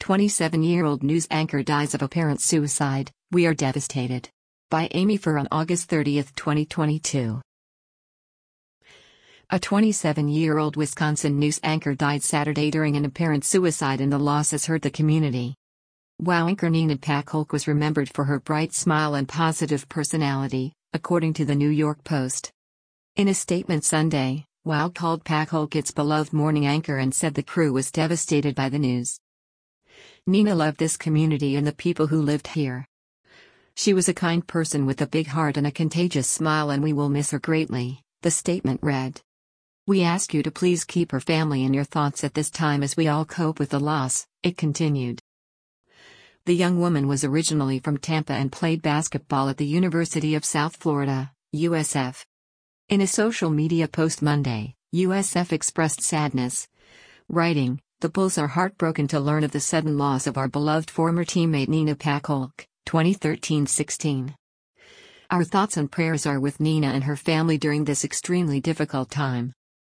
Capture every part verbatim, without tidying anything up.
twenty-seven-year-old news anchor dies of apparent suicide, we are devastated. By Amy Furr on August thirtieth, twenty twenty-two. A twenty-seven-year-old Wisconsin news anchor died Saturday during an apparent suicide, and the loss has hurt the community. WOW anchor Nina Pakolk was remembered for her bright smile and positive personality, according to the New York Post. In a statement Sunday, WOW called Pakolk its beloved morning anchor and said the crew was devastated by the news. Nina loved this community and the people who lived here. She was a kind person with a big heart and a contagious smile, and we will miss her greatly, the statement read. We ask you to please keep her family in your thoughts at this time as we all cope with the loss, it continued. The young woman was originally from Tampa and played basketball at the University of South Florida, U S F. In a social media post Monday, U S F expressed sadness, writing, "The Bulls are heartbroken to learn of the sudden loss of our beloved former teammate Nina Pakolk, twenty thirteen sixteen. Our thoughts and prayers are with Nina and her family during this extremely difficult time."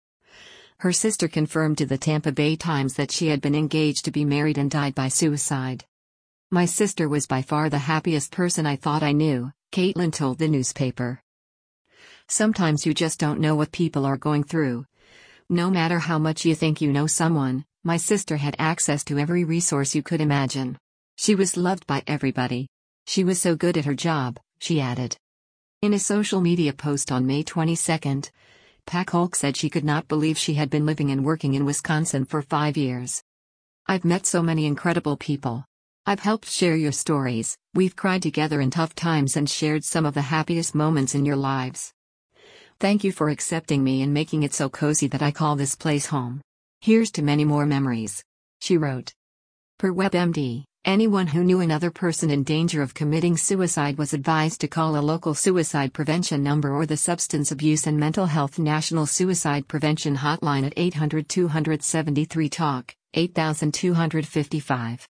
Her sister confirmed to the Tampa Bay Times that she had been engaged to be married and died by suicide. "My sister was by far the happiest person I thought I knew," Caitlin told the newspaper. "Sometimes you just don't know what people are going through. No matter how much you think you know someone, my sister had access to every resource you could imagine. She was loved by everybody. She was so good at her job," she added. In a social media post on May twenty-second, Pakolk said she could not believe she had been living and working in Wisconsin for five years. "I've met so many incredible people. I've helped share your stories, we've cried together in tough times and shared some of the happiest moments in your lives. Thank you for accepting me and making it so cozy that I call this place home. Here's to many more memories," she wrote. Per WebMD, anyone who knew another person in danger of committing suicide was advised to call a local suicide prevention number or the Substance Abuse and Mental Health National Suicide Prevention Hotline at eight hundred two seven three talk, eight two five five.